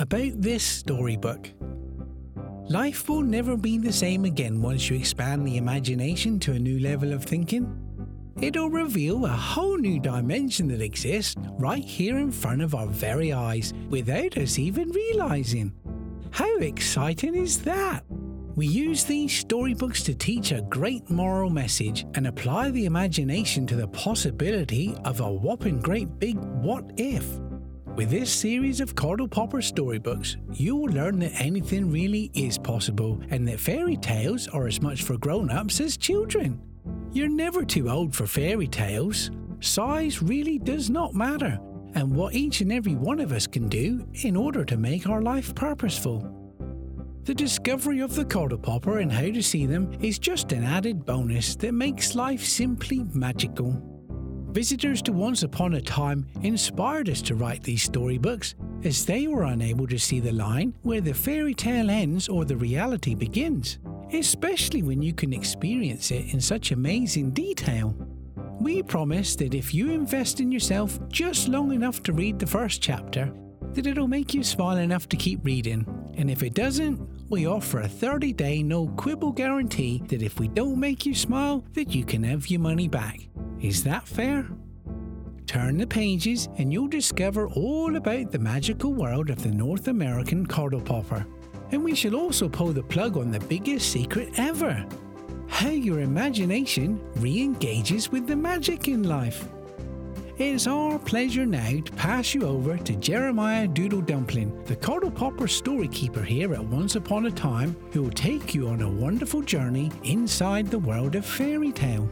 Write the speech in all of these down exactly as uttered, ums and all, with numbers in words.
About this storybook. Life will never be the same again once you expand the imagination to a new level of thinking. It'll reveal a whole new dimension that exists right here in front of our very eyes without us even realizing. How exciting is that? We use these storybooks to teach a great moral message and apply the imagination to the possibility of a whopping great big what if. With this series of Cordell Popper storybooks, you will learn that anything really is possible and that fairy tales are as much for grown-ups as children. You're never too old for fairy tales. Size really does not matter, and what each and every one of us can do in order to make our life purposeful. The discovery of the Cordell Popper and how to see them is just an added bonus that makes life simply magical. Visitors to Once Upon a Time inspired us to write these storybooks as they were unable to see the line where the fairy tale ends or the reality begins, especially when you can experience it in such amazing detail. We promise that if you invest in yourself just long enough to read the first chapter, that it'll make you smile enough to keep reading, and if it doesn't, we offer a thirty-day no-quibble guarantee that if we don't make you smile, that you can have your money back. Is that fair? Turn the pages and you'll discover all about the magical world of the North American Cordell Popper. And we shall also pull the plug on the biggest secret ever: how your imagination re-engages with the magic in life. It's our pleasure now to pass you over to Jeremiah Doodle Dumpling, the Cordell Popper story keeper here at Once Upon a Time, who will take you on a wonderful journey inside the world of fairy tale.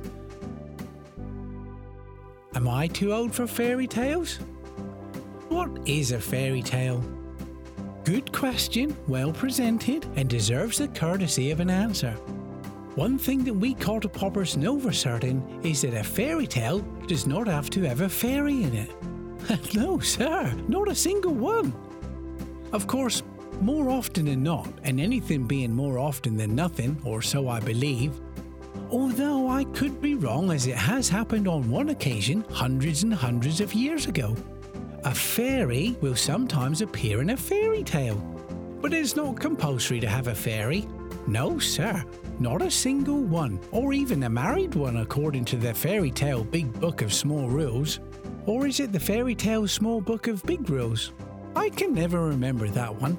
Am I too old for fairy tales? What is a fairy tale? Good question, well presented, and deserves the courtesy of an answer. One thing that we Cordell Poppers know for certain is that a fairy tale does not have to have a fairy in it. No, sir, not a single one. Of course, more often than not, and anything being more often than nothing, or so I believe, although I could be wrong as it has happened on one occasion hundreds and hundreds of years ago, a fairy will sometimes appear in a fairy tale. But it's not compulsory to have a fairy. No, sir, not a single one, or even a married one according to the Fairy Tale Big Book of Small Rules. Or is it the Fairy Tale Small Book of Big Rules? I can never remember that one.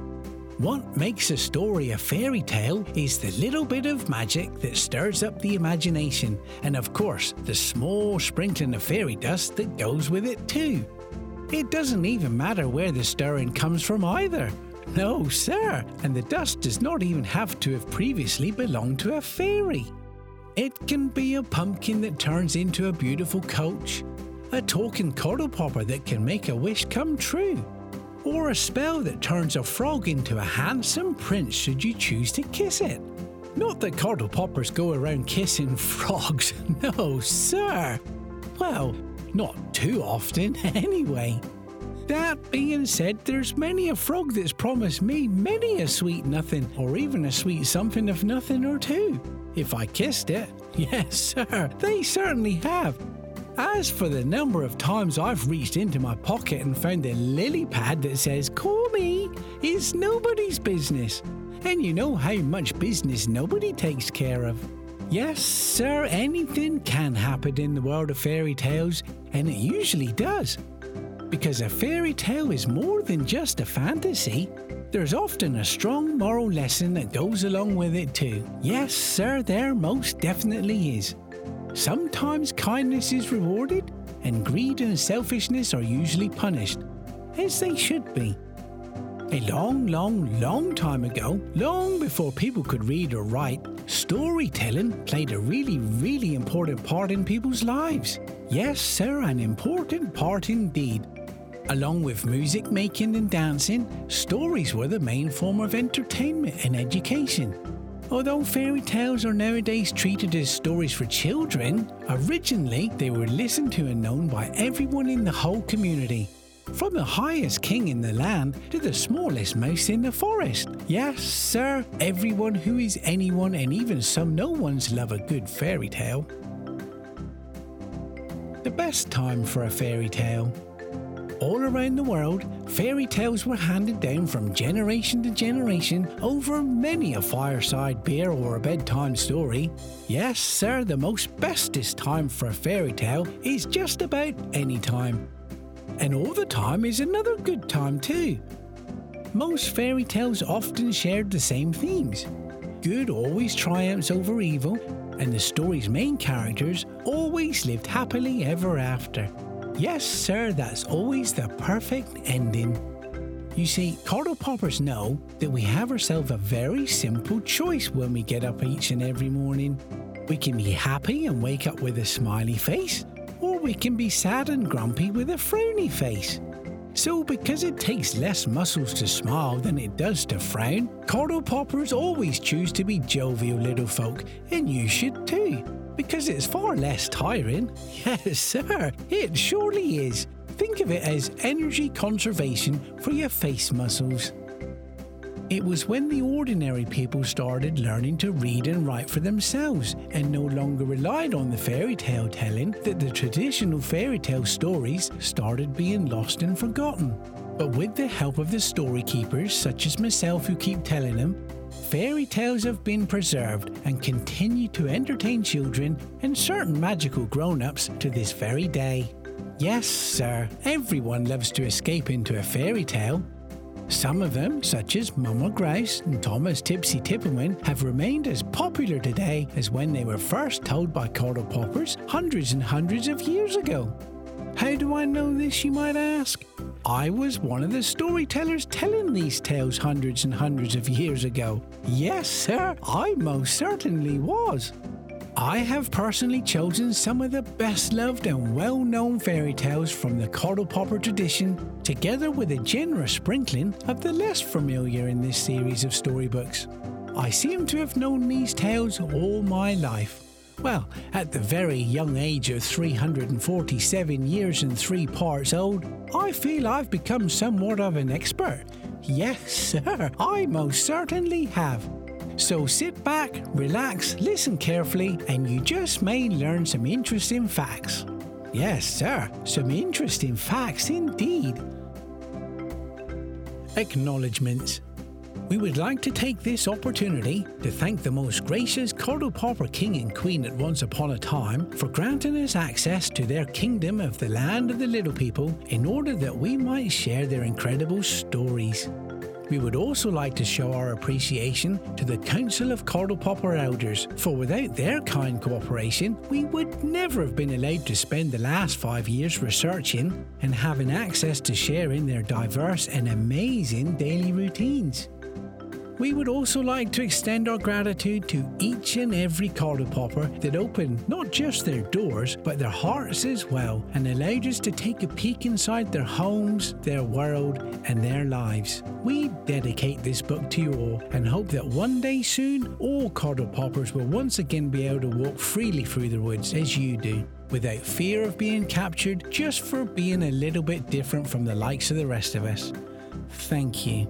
What makes a story a fairy tale is the little bit of magic that stirs up the imagination, and of course, the small sprinkling of fairy dust that goes with it too. It doesn't even matter where the stirring comes from either. No, sir, and the dust does not even have to have previously belonged to a fairy. It can be a pumpkin that turns into a beautiful coach, a talking Cordell Popper that can make a wish come true, or a spell that turns a frog into a handsome prince should you choose to kiss it. Not that Cordell Poppers go around kissing frogs, no, sir. Well, not too often anyway. That being said, there's many a frog that's promised me many a sweet nothing, or even a sweet something of nothing or two, if I kissed it. Yes, sir, they certainly have. As for the number of times I've reached into my pocket and found a lily pad that says, "Call me," is nobody's business. And you know how much business nobody takes care of. Yes, sir, anything can happen in the world of fairy tales, and it usually does. Because a fairy tale is more than just a fantasy. There's often a strong moral lesson that goes along with it too. Yes, sir, there most definitely is. Sometimes kindness is rewarded, and greed and selfishness are usually punished, as they should be. A long, long, long time ago, long before people could read or write, storytelling played a really, really important part in people's lives. Yes, sir, an important part indeed. Along with music making and dancing, stories were the main form of entertainment and education. Although fairy tales are nowadays treated as stories for children, originally they were listened to and known by everyone in the whole community. From the highest king in the land to the smallest mouse in the forest. Yes, sir, everyone who is anyone and even some no ones love a good fairy tale. The best time for a fairy tale. All around the world, fairy tales were handed down from generation to generation over many a fireside beer or a bedtime story. Yes, sir, the most bestest time for a fairy tale is just about any time. And all the time is another good time too. Most fairy tales often shared the same themes. Good always triumphs over evil, and the story's main characters always lived happily ever after. Yes, sir, that's always the perfect ending. You see, Cardle Poppers know that we have ourselves a very simple choice when we get up each and every morning. We can be happy and wake up with a smiley face, or we can be sad and grumpy with a frowny face. So because it takes less muscles to smile than it does to frown, Cardle Poppers always choose to be jovial little folk, and you should too, because it's far less tiring. Yes, sir, it surely is. Think of it as energy conservation for your face muscles. It was when the ordinary people started learning to read and write for themselves and no longer relied on the fairy tale telling that the traditional fairy tale stories started being lost and forgotten. But with the help of the story keepers such as myself who keep telling them, fairy tales have been preserved and continue to entertain children and certain magical grown-ups to this very day. Yes, sir, everyone loves to escape into a fairy tale. Some of them, such as Mama Grouse and Thomas Tipsy Tippewin, have remained as popular today as when they were first told by Cardle Poppers hundreds and hundreds of years ago. How do I know this, you might ask? I was one of the storytellers telling these tales hundreds and hundreds of years ago. Yes, sir, I most certainly was. I have personally chosen some of the best-loved and well-known fairy tales from the Cardle Popper tradition, together with a generous sprinkling of the less familiar in this series of storybooks. I seem to have known these tales all my life. Well, at the very young age of three hundred forty-seven years and three parts old, I feel I've become somewhat of an expert. Yes, sir, I most certainly have. So sit back, relax, listen carefully, and you just may learn some interesting facts. Yes, sir, some interesting facts indeed. Acknowledgements. We would like to take this opportunity to thank the most gracious Cardle Popper King and Queen at Once Upon a Time for granting us access to their kingdom of the land of the little people in order that we might share their incredible stories. We would also like to show our appreciation to the Council of Cardle Popper Elders, for without their kind cooperation, we would never have been allowed to spend the last five years researching and having access to sharing their diverse and amazing daily routines. We would also like to extend our gratitude to each and every Cardle Popper that opened not just their doors, but their hearts as well, and allowed us to take a peek inside their homes, their world, and their lives. We dedicate this book to you all, and hope that one day soon, all Cardle Poppers will once again be able to walk freely through the woods as you do, without fear of being captured just for being a little bit different from the likes of the rest of us. Thank you.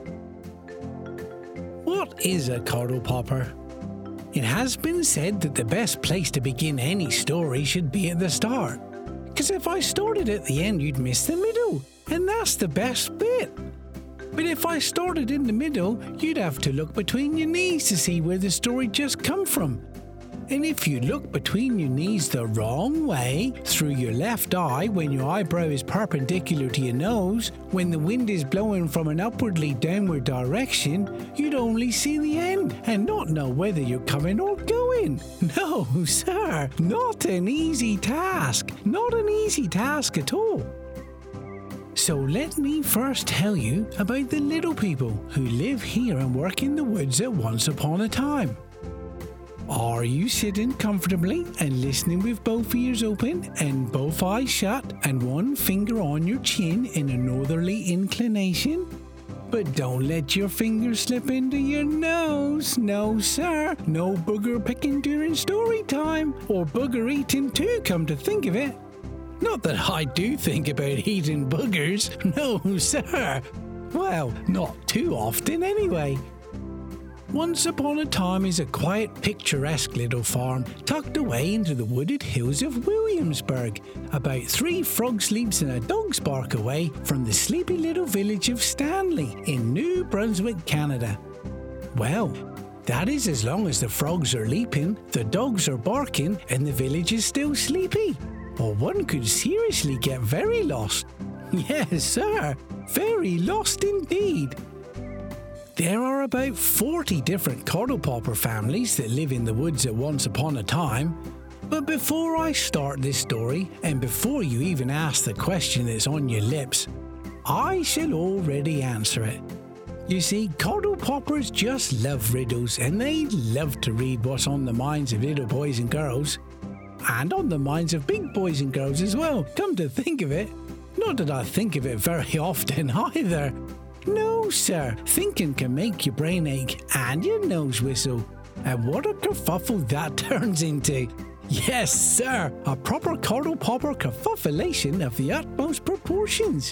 What is a Cardle Popper? It has been said that the best place to begin any story should be at the start. Because if I started at the end, you'd miss the middle, and that's the best bit. But if I started in the middle, you'd have to look between your knees to see where the story just come from. And if you look between your knees the wrong way, through your left eye when your eyebrow is perpendicular to your nose, when the wind is blowing from an upwardly downward direction, you'd only see the end and not know whether you're coming or going. No, sir, not an easy task. Not an easy task at all. So let me first tell you about the little people who live here and work in the woods at Once Upon a Time. Are you sitting comfortably and listening with both ears open and both eyes shut and one finger on your chin in a northerly inclination? But don't let your fingers slip into your nose. No, sir. No booger picking during story time. Or booger eating too, come to think of it. Not that I do think about eating boogers. No, sir. Well, not too often anyway. Once upon a time is a quiet, picturesque little farm tucked away into the wooded hills of Williamsburg, about three frog sleeps and a dog's bark away from the sleepy little village of Stanley in New Brunswick, Canada. Well, that is as long as the frogs are leaping, the dogs are barking, and the village is still sleepy. Or one could seriously get very lost. Yes, sir, very lost indeed. There are about forty different coddlepopper families that live in the woods at once upon a time. But before I start this story, and before you even ask the question that's on your lips, I shall already answer it. You see, coddlepoppers just love riddles, and they love to read what's on the minds of little boys and girls. And on the minds of big boys and girls as well, come to think of it. Not that I think of it very often either. No, sir, thinking can make your brain ache and your nose whistle. And what a kerfuffle that turns into. Yes, sir, a proper coddlepopper kerfuffulation of the utmost proportions.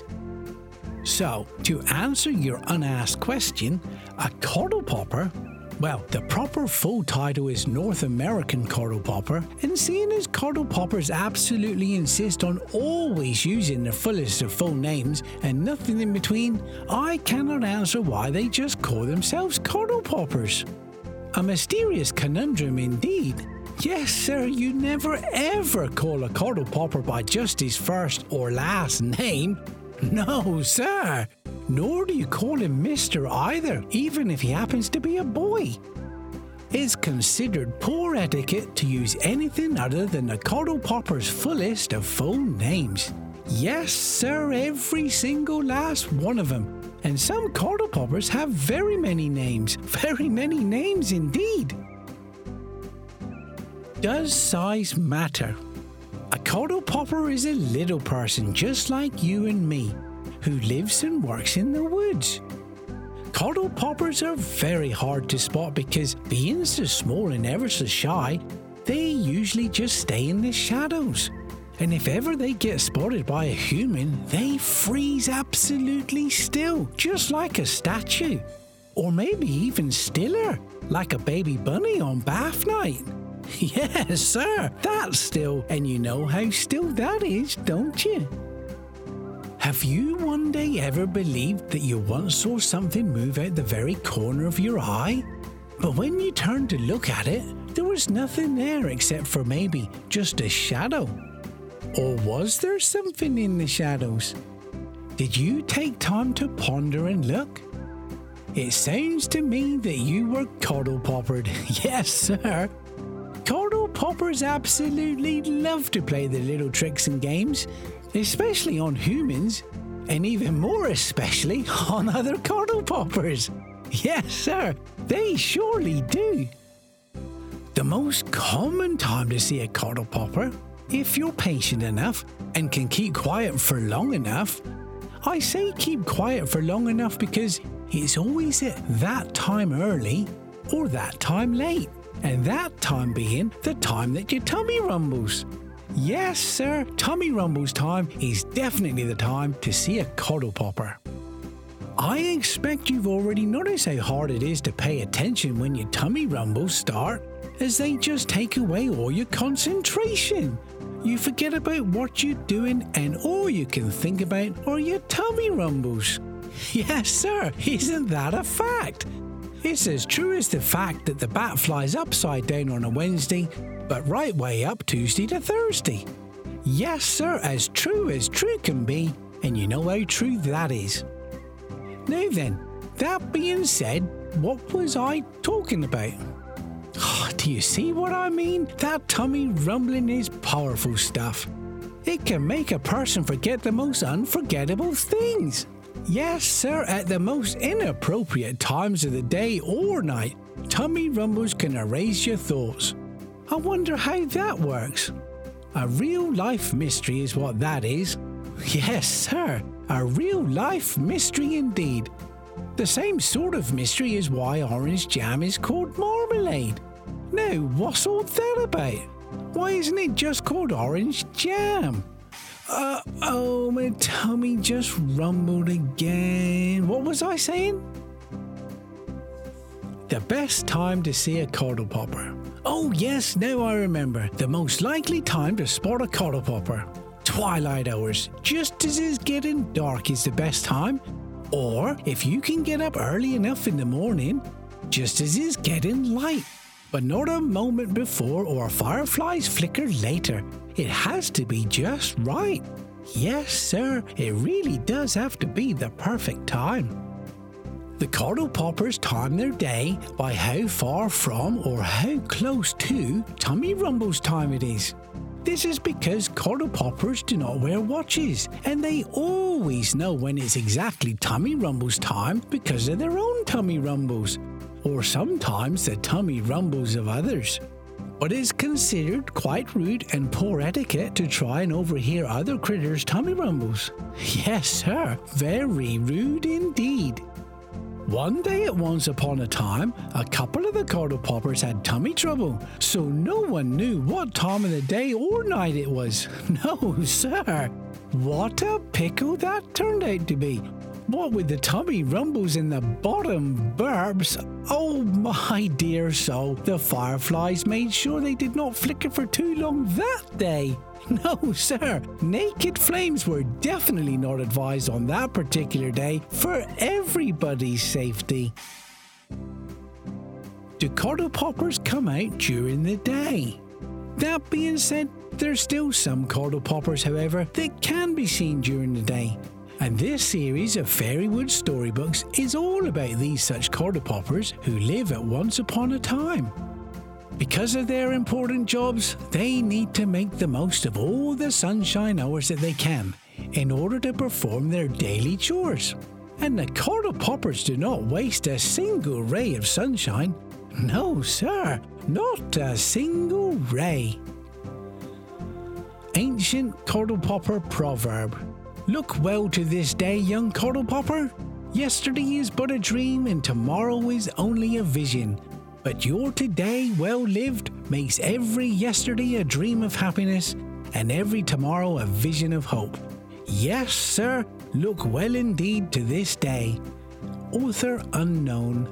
So, to answer your unasked question, a coddlepopper, well, the proper full title is North American coddlepopper, and seeing as coddlepoppers absolutely insist on always using their fullest of full names and nothing in between, I cannot answer why they just call themselves coddlepoppers. A mysterious conundrum indeed. Yes, sir, you never ever call a coddlepopper by just his first or last name. No, sir. Nor do you call him Mister either, even if he happens to be a boy. It's considered poor etiquette to use anything other than the coddlepopper's fullest of full names. Yes, sir, every single last one of them. And some coddlepoppers have very many names, very many names indeed. Does size matter? A coddlepopper is a little person just like you and me, who lives and works in the woods. Coddlepoppers are very hard to spot because, being so small and ever so shy, they usually just stay in the shadows. And if ever they get spotted by a human, they freeze absolutely still, just like a statue. Or maybe even stiller, like a baby bunny on bath night. Yes, sir, that's still, and you know how still that is, don't you? Have you one day ever believed that you once saw something move out the very corner of your eye? But when you turned to look at it, there was nothing there except for maybe just a shadow. Or was there something in the shadows? Did you take time to ponder and look? It sounds to me that you were coddlepoppered. Yes, sir. Coddlepoppers absolutely love to play their little tricks and games, especially on humans, and even more especially on other coddlepoppers. Yes, sir, they surely do. The most common time to see a coddlepopper, if you're patient enough and can keep quiet for long enough. I say keep quiet for long enough because it's always at that time early or that time late. And that time being the time that your tummy rumbles. Yes, sir, tummy rumbles time is definitely the time to see a coddlepopper. I expect you've already noticed how hard it is to pay attention when your tummy rumbles start, as they just take away all your concentration. You forget about what you're doing and all you can think about are your tummy rumbles. Yes, sir, isn't that a fact? It's as true as the fact that the bat flies upside down on a Wednesday, but right way up Tuesday to Thursday. Yes, sir, as true as true can be, and you know how true that is. Now then, that being said, what was I talking about? Oh, do you see what I mean? That tummy rumbling is powerful stuff. It can make a person forget the most unforgettable things. Yes, sir, at the most inappropriate times of the day or night, tummy rumbles can erase your thoughts. I wonder how that works. A real-life mystery is what that is. Yes, sir, a real-life mystery indeed. The same sort of mystery is why orange jam is called marmalade. Now, what's all that about? Why isn't it just called orange jam? Uh, oh, my tummy just rumbled again. What was I saying? The best time to see a Cordle Popper. Oh yes, now I remember. The most likely time to spot a Cordle Popper. Twilight hours, just as it's getting dark, is the best time. Or if you can get up early enough in the morning, just as it's getting light. But not a moment before or fireflies flicker later. It has to be just right. Yes, sir, it really does have to be the perfect time. The Cordle Poppers time their day by how far from or how close to Tummy Rumble's time it is. This is because Cordle Poppers do not wear watches, and they always know when it's exactly Tummy Rumble's time because of their own tummy rumbles, or sometimes the tummy rumbles of others. But it's considered quite rude and poor etiquette to try and overhear other critters' tummy rumbles. Yes, sir, very rude indeed. One day at once upon a time, a couple of the Cordle Poppers had tummy trouble, so no one knew what time of the day or night it was. No, sir. What a pickle that turned out to be. What with the tummy rumbles and the bottom burps, oh my dear soul, the fireflies made sure they did not flicker for too long that day. No, sir, naked flames were definitely not advised on that particular day for everybody's safety. Do Cordle Poppers come out during the day? That being said, there's still some Cordle Poppers, however, that can be seen during the day. And this series of Fairywood storybooks is all about these such Cordle Poppers who live at once upon a time. Because of their important jobs, they need to make the most of all the sunshine hours that they can in order to perform their daily chores. And the Cordle Poppers do not waste a single ray of sunshine. No, sir, not a single ray. Ancient Cordle Popper proverb. Look well to this day, young Cordle Popper. Yesterday is but a dream and tomorrow is only a vision. But your today well lived makes every yesterday a dream of happiness and every tomorrow a vision of hope. Yes, sir, look well indeed to this day. Author unknown.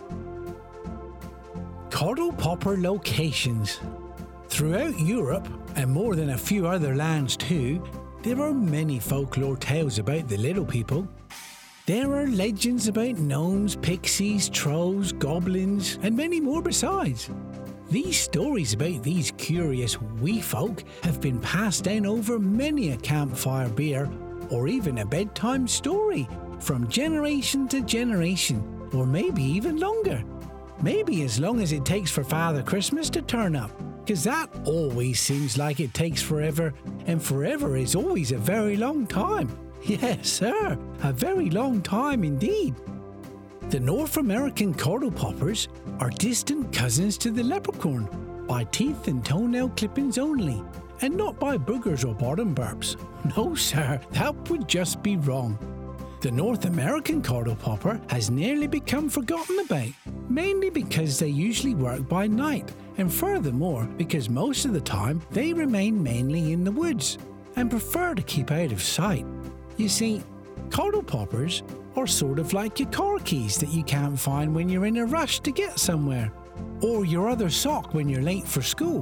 Cordle Popper locations. Throughout Europe, and more than a few other lands too, there are many folklore tales about the little people. There are legends about gnomes, pixies, trolls, goblins, and many more besides. These stories about these curious wee folk have been passed down over many a campfire beer or even a bedtime story from generation to generation, or maybe even longer. Maybe as long as it takes for Father Christmas to turn up, because that always seems like it takes forever, and forever is always a very long time. Yes, sir, a very long time indeed. The North American Cordle Poppers are distant cousins to the leprechaun by teeth and toenail clippings only, and not by boogers or bottom burps. No, sir, that would just be wrong. The North American Cordle Popper has nearly become forgotten about, mainly because they usually work by night, and furthermore because most of the time they remain mainly in the woods and prefer to keep out of sight. You see, Cordle Poppers are sort of like your car keys that you can't find when you're in a rush to get somewhere, or your other sock when you're late for school.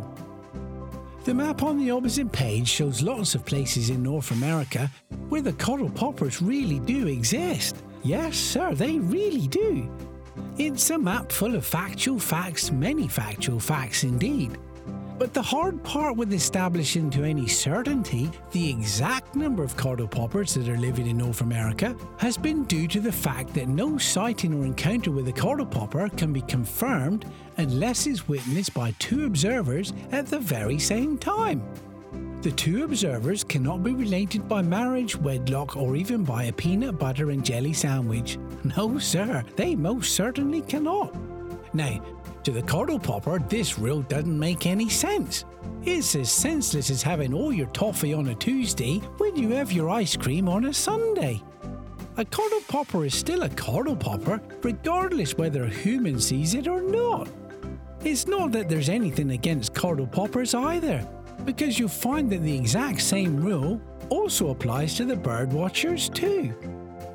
The map on the opposite page shows lots of places in North America where the Cordle Poppers really do exist. Yes, sir, they really do. It's a map full of factual facts, many factual facts indeed. But the hard part with establishing to any certainty the exact number of Cordle Poppers that are living in North America has been due to the fact that no sighting or encounter with a Cordle Popper can be confirmed unless it's witnessed by two observers at the very same time. The two observers cannot be related by marriage, wedlock, or even by a peanut butter and jelly sandwich. No, sir, they most certainly cannot. Now, to the Cordle Popper, this rule doesn't make any sense. It's as senseless as having all your toffee on a Tuesday when you have your ice cream on a Sunday. A Cordle Popper is still a Cordle Popper, regardless whether a human sees it or not. It's not that there's anything against Cordle Poppers either, because you'll find that the exact same rule also applies to the bird watchers too.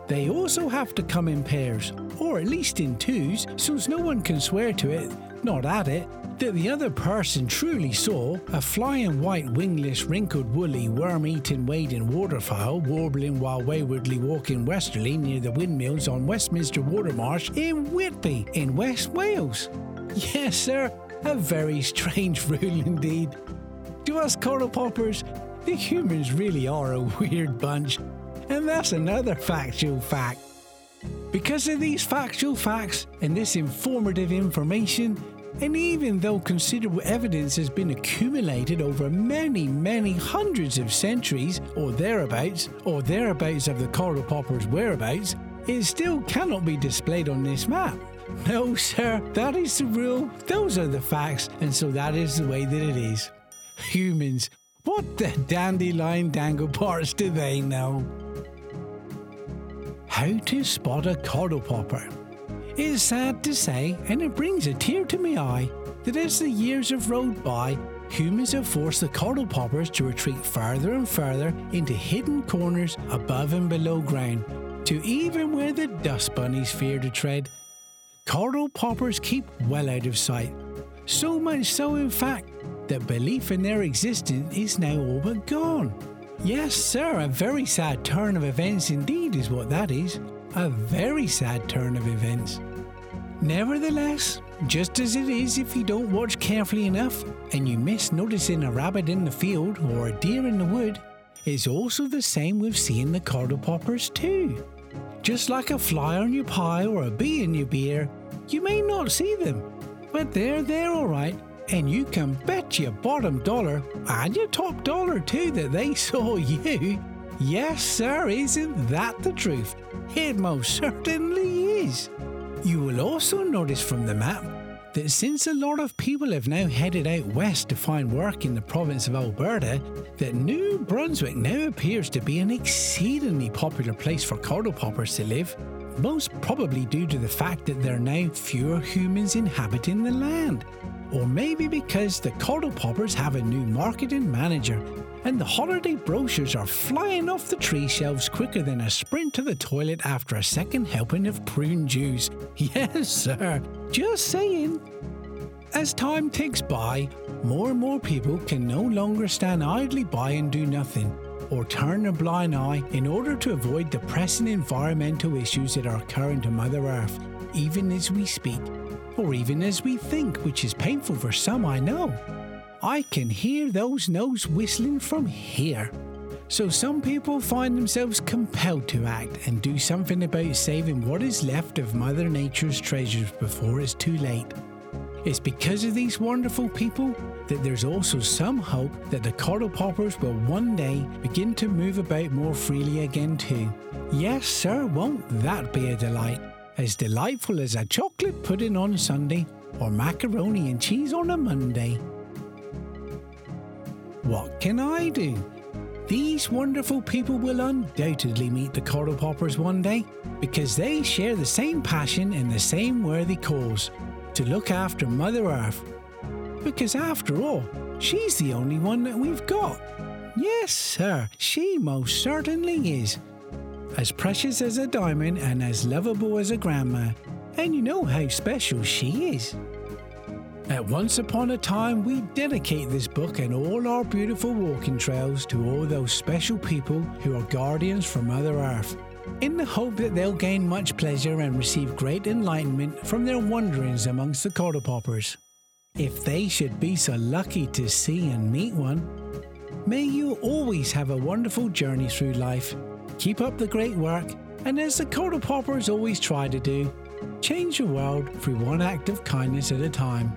They also have to come in pairs, or at least in twos, so no one can swear to it, not at it, that the other person truly saw a flying white wingless wrinkled woolly worm-eating wading waterfowl warbling while waywardly walking westerly near the windmills on Westminster Watermarsh in Whitby in West Wales. Yes, sir, a very strange rule indeed. To us coral poppers, the humans really are a weird bunch, and that's another factual fact. Because of these factual facts and this informative information, and even though considerable evidence has been accumulated over many, many hundreds of centuries, or thereabouts, or thereabouts of the coral popper's whereabouts, it still cannot be displayed on this map. No, sir, that is the rule, those are the facts, and so that is the way that it is. Humans, what the dandelion dangle parts do they know? How to spot a coral popper. It is sad to say, and it brings a tear to my eye, that as the years have rolled by, humans have forced the coral poppers to retreat further and further into hidden corners above and below ground, to even where the dust bunnies fear to tread. Coral poppers keep well out of sight, so much so in fact that belief in their existence is now all but gone. Yes, sir, a very sad turn of events indeed is what that is. A very sad turn of events. Nevertheless, just as it is if you don't watch carefully enough and you miss noticing a rabbit in the field or a deer in the wood, it's also the same with seeing the coral poppers too. Just like a fly on your pie or a bee in your beer, you may not see them, but they're there all right, and you can bet your bottom dollar, and your top dollar too, that they saw you. Yes, sir, isn't that the truth? It most certainly is. You will also notice from the map that since a lot of people have now headed out west to find work in the province of Alberta, that New Brunswick now appears to be an exceedingly popular place for coral poppers to live, most probably due to the fact that there are now fewer humans inhabiting the land. Or maybe because the coral poppers have a new marketing manager and the holiday brochures are flying off the tree shelves quicker than a sprint to the toilet after a second helping of prune juice. Yes, sir, just saying. As time ticks by, more and more people can no longer stand idly by and do nothing, or turn a blind eye in order to avoid the pressing environmental issues that are occurring to Mother Earth, even as we speak. Or even as we think, which is painful for some, I know. I can hear those notes whistling from here. So some people find themselves compelled to act and do something about saving what is left of Mother Nature's treasures before it's too late. It's because of these wonderful people that there's also some hope that the coral poppers will one day begin to move about more freely again too. Yes, sir, won't that be a delight? As delightful as a chocolate pudding on Sunday or macaroni and cheese on a Monday. What can I do? These wonderful people will undoubtedly meet the coral poppers one day because they share the same passion and the same worthy cause, to look after Mother Earth. Because after all, she's the only one that we've got. Yes, sir, she most certainly is. As precious as a diamond and as lovable as a grandma, and you know how special she is. At once upon a time, we dedicate this book and all our beautiful walking trails to all those special people who are guardians for Mother Earth, in the hope that they'll gain much pleasure and receive great enlightenment from their wanderings amongst the coral poppers. If they should be so lucky to see and meet one, may you always have a wonderful journey through life. Keep up the great work, and as the coral poppers always try to do, change the world through one act of kindness at a time.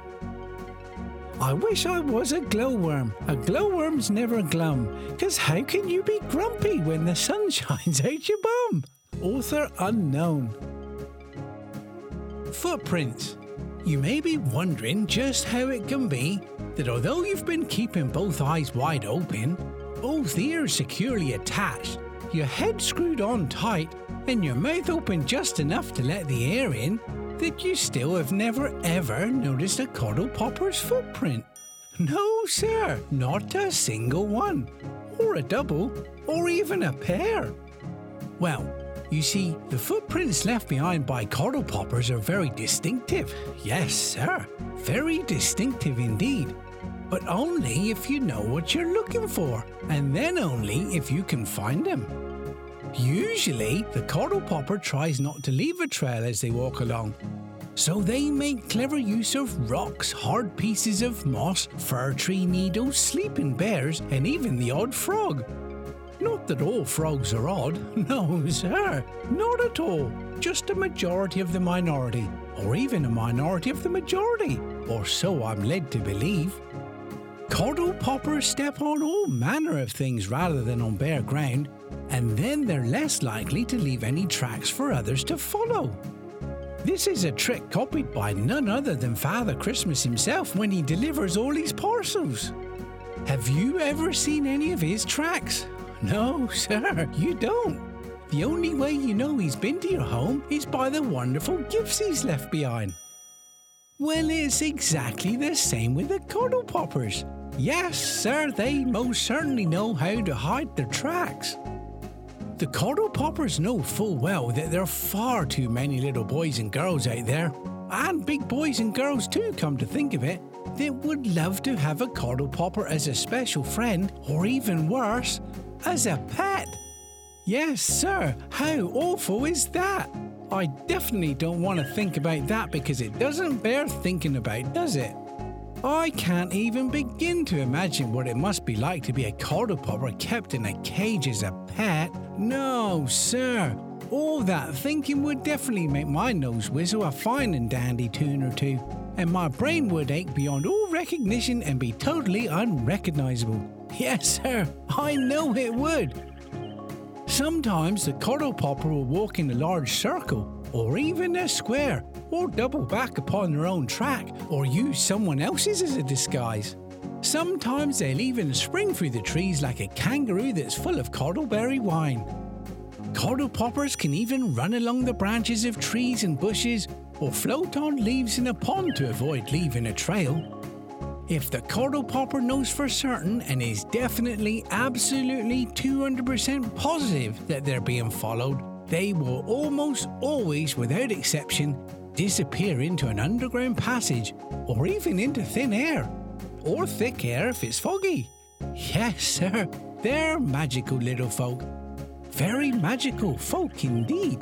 I wish I was a glowworm. A glowworm's never glum, 'cause how can you be grumpy when the sun shines out your bum? Author unknown. Footprints. You may be wondering just how it can be that although you've been keeping both eyes wide open, both ears securely attached, your head screwed on tight, and your mouth open just enough to let the air in, that you still have never ever noticed a coral popper's footprint. No, sir, not a single one, or a double, or even a pair. Well, You see, the footprints left behind by Coddle Poppers are very distinctive. Yes, sir, very distinctive indeed. But only if you know what you're looking for, and then only if you can find them. Usually, the Coddle Popper tries not to leave a trail as they walk along. So they make clever use of rocks, hard pieces of moss, fir tree needles, sleeping bears, and even the odd frog. Not that all frogs are odd, no sir, not at all. Just a majority of the minority, or even a minority of the majority, or so I'm led to believe. Coddle Poppers step on all manner of things rather than on bare ground, and then they're less likely to leave any tracks for others to follow. This is a trick copied by none other than Father Christmas himself when he delivers all his parcels. Have you ever seen any of his tracks? No, sir, you don't. The only way you know he's been to your home is by the wonderful gifts he's left behind. Well, it's exactly the same with the Coddle Poppers. Yes, sir, they most certainly know how to hide their tracks. The Coddle Poppers know full well that there are far too many little boys and girls out there, and big boys and girls too, come to think of it, that would love to have a Coddle Popper as a special friend, or even worse, as a pet. Yes, sir, how awful is that? I definitely don't want to think about that because it doesn't bear thinking about, does it? I can't even begin to imagine what it must be like to be a Coddle Popper kept in a cage as a pet. No, sir. All that thinking would definitely make my nose whistle a fine and dandy tune or two, and my brain would ache beyond all recognition and be totally unrecognizable. Yes, sir, I know it would. Sometimes the Coddle Popper will walk in a large circle, or even a square, or double back upon their own track, or use someone else's as a disguise. Sometimes they'll even spring through the trees like a kangaroo that's full of coddleberry wine. Coddle Poppers can even run along the branches of trees and bushes, or float on leaves in a pond to avoid leaving a trail. If the Coddle Popper knows for certain and is definitely, absolutely two hundred percent positive that they're being followed, they will almost always, without exception, disappear into an underground passage, or even into thin air, or thick air if it's foggy. Yes, sir, they're magical little folk. Very magical folk indeed.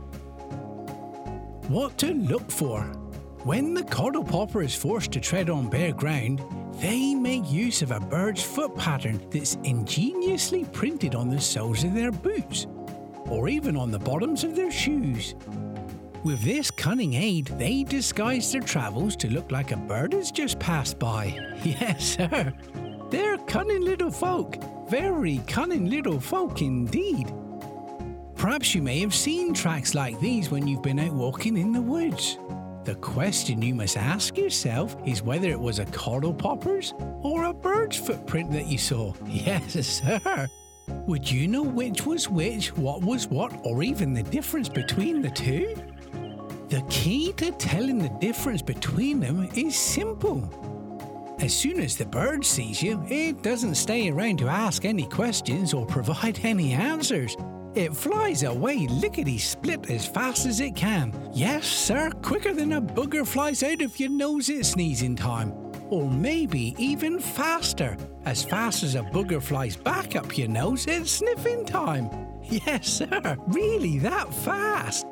What to look for? When the Coddle Popper is forced to tread on bare ground, they make use of a bird's foot pattern that's ingeniously printed on the soles of their boots, or even on the bottoms of their shoes. With this cunning aid, they disguise their travels to look like a bird has just passed by. Yes, sir. They're cunning little folk. Very cunning little folk indeed. Perhaps you may have seen tracks like these when you've been out walking in the woods. The question you must ask yourself is whether it was a Coddle Popper's or a bird's footprint that you saw. Yes, sir. Would you know which was which, what was what, or even the difference between the two? The key to telling the difference between them is simple. As soon as the bird sees you, it doesn't stay around to ask any questions or provide any answers. It flies away lickety-split as fast as it can. Yes, sir, quicker than a booger flies out of your nose at sneezing time. Or maybe even faster, as fast as a booger flies back up your nose at sniffing time. Yes, sir, really that fast.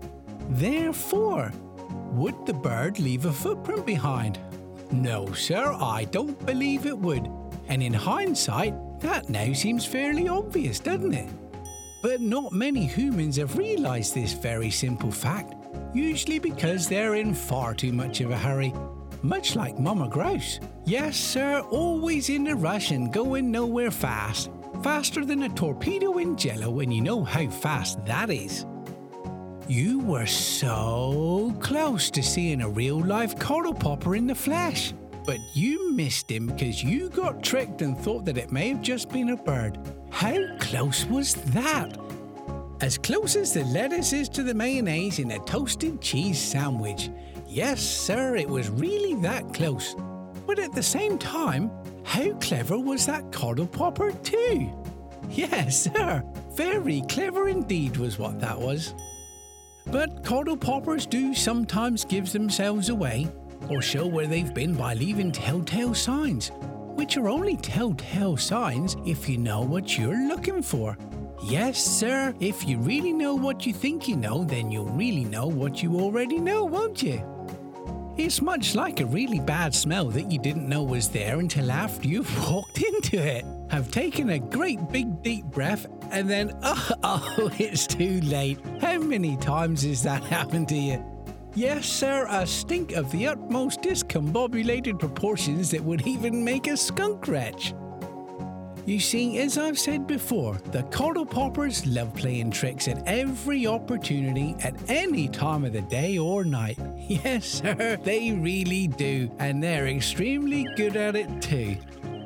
Therefore, would the bird leave a footprint behind? No, sir, I don't believe it would. And in hindsight, that now seems fairly obvious, doesn't it? But not many humans have realised this very simple fact, usually because they're in far too much of a hurry, much like Mama Grouse. Yes, sir, always in a rush and going nowhere fast. Faster than a torpedo in Jello, and you know how fast that is. You were so close to seeing a real-life Coddle Popper in the flesh, but you missed him because you got tricked and thought that it may have just been a bird. How close was that? As close as the lettuce is to the mayonnaise in a toasted cheese sandwich. Yes, sir, it was really that close. But at the same time, how clever was that Coddle Popper too? Yes, sir, Very clever indeed was what that was. But coddle poppers do sometimes give themselves away or show where they've been by leaving telltale signs, which are only telltale signs if you know what you're looking for. Yes, sir, if you really know what you think you know, then you'll really know what you already know, won't you? It's much like a really bad smell that you didn't know was there until after you've walked into it, have taken a great big deep breath, and then, oh, oh, it's too late. How many times has that happened to you? Yes, sir, a stink of the utmost discombobulated proportions that would even make a skunk retch. You see, as I've said before, the coddle poppers love playing tricks at every opportunity at any time of the day or night. Yes, sir, they really do, and they're extremely good at it too.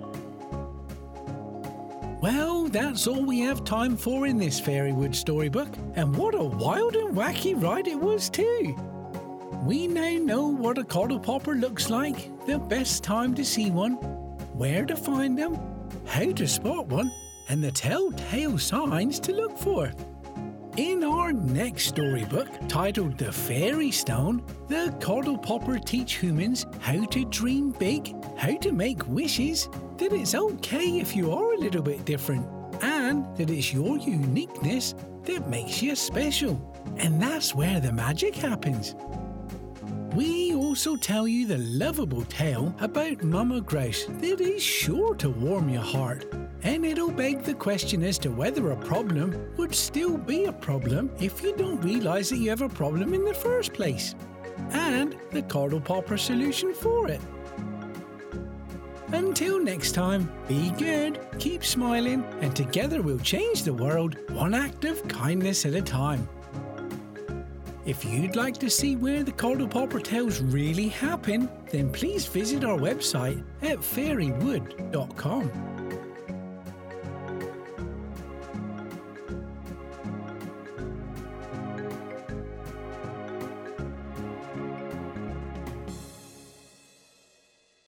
Well, that's all we have time for in this Fairywood storybook, and what a wild and wacky ride it was too. We now know what a coddle popper looks like, the best time to see one, where to find them, how to spot one, and the telltale signs to look for. In our next storybook, titled The Fairy Stone, the coddle popper teach humans how to dream big, how to make wishes, that it's okay if you are a little bit different, and that it's your uniqueness that makes you special. And that's where the magic happens. We also tell you the lovable tale about Mama Grouse that is sure to warm your heart, and it'll beg the question as to whether a problem would still be a problem if you don't realise that you have a problem in the first place, and the coddle popper solution for it. Until next time, be good, keep smiling, and together we'll change the world one act of kindness at a time. If you'd like to see where the coddle popper tales really happen, then please visit our website at fairywood dot com.